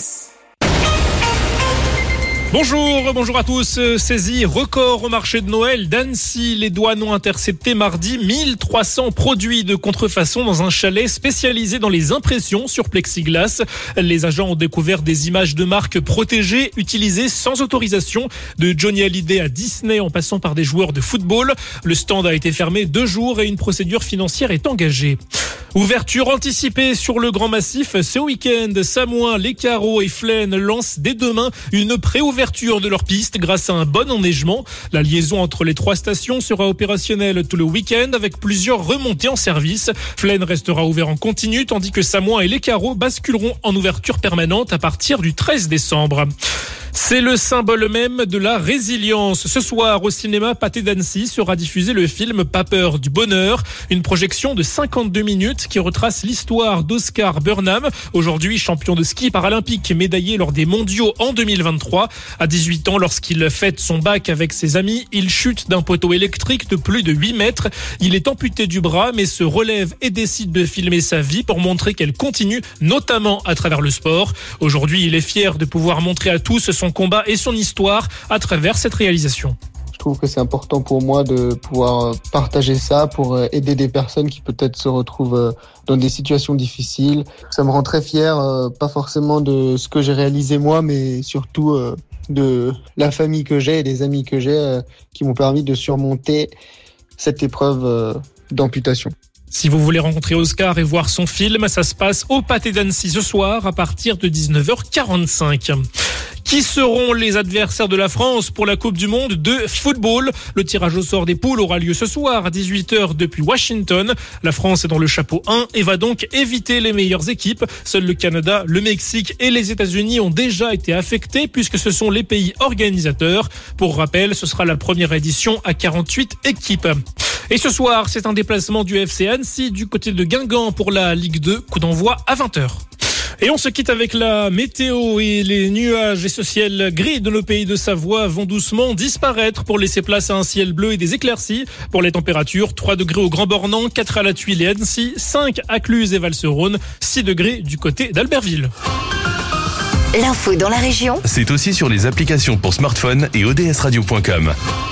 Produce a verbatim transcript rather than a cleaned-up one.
S. Bonjour, bonjour à tous. Saisie record au marché de Noël d'Annecy. Les douanes ont intercepté mardi mille trois cents produits de contrefaçon dans un chalet spécialisé dans les impressions sur plexiglas. Les agents ont découvert des images de marques protégées utilisées sans autorisation, de Johnny Hallyday à Disney en passant par des joueurs de football. Le stand a été fermé deux jours et une procédure financière est engagée. Ouverture anticipée sur le Grand Massif ce week-end. Samoin, Les Carreaux et Flaine lancent dès demain une préouverture de leur piste grâce à un bon enneigement. La liaison entre les trois stations sera opérationnelle tout le week-end avec plusieurs remontées en service. Flaine restera ouvert en continu tandis que Samoin et Les Carreaux basculeront en ouverture permanente à partir du treize décembre. C'est le symbole même de la résilience. Ce soir, au cinéma Pathé d'Annecy sera diffusé le film Pas peur du bonheur, une projection de cinquante-deux minutes qui retrace l'histoire d'Oscar Burnham, aujourd'hui champion de ski paralympique, médaillé lors des mondiaux en deux mille vingt-trois. À dix-huit ans, lorsqu'il fête son bac avec ses amis, il chute d'un poteau électrique de plus de huit mètres. Il est amputé du bras, mais se relève et décide de filmer sa vie pour montrer qu'elle continue, notamment à travers le sport. Aujourd'hui, il est fier de pouvoir montrer à tous son combat et son histoire à travers cette réalisation. Je trouve que c'est important pour moi de pouvoir partager ça pour aider des personnes qui peut-être se retrouvent dans des situations difficiles. Ça me rend très fier, pas forcément de ce que j'ai réalisé moi, mais surtout de la famille que j'ai et des amis que j'ai qui m'ont permis de surmonter cette épreuve d'amputation. Si vous voulez rencontrer Oscar et voir son film, ça se passe au Pathé d'Annecy ce soir à partir de dix-neuf heures quarante-cinq. Qui seront les adversaires de la France pour la Coupe du Monde de football? Le tirage au sort des poules aura lieu ce soir à dix-huit heures depuis Washington. La France est dans le chapeau un et va donc éviter les meilleures équipes. Seuls le Canada, le Mexique et les États-Unis ont déjà été affectés puisque ce sont les pays organisateurs. Pour rappel, ce sera la première édition à quarante-huit équipes. Et ce soir, c'est un déplacement du F C Annecy du côté de Guingamp pour la Ligue deux, coup d'envoi à vingt heures. Et on se quitte avec la météo et les nuages et ce ciel gris de nos pays de Savoie vont doucement disparaître pour laisser place à un ciel bleu et des éclaircies. Pour les températures, trois degrés au Grand Bornand, quatre à la Tuile et Annecy, cinq à Cluse et Val-sur-Rhône, six degrés du côté d'Albertville. L'info dans la région, c'est aussi sur les applications pour smartphone et o d s radio point com.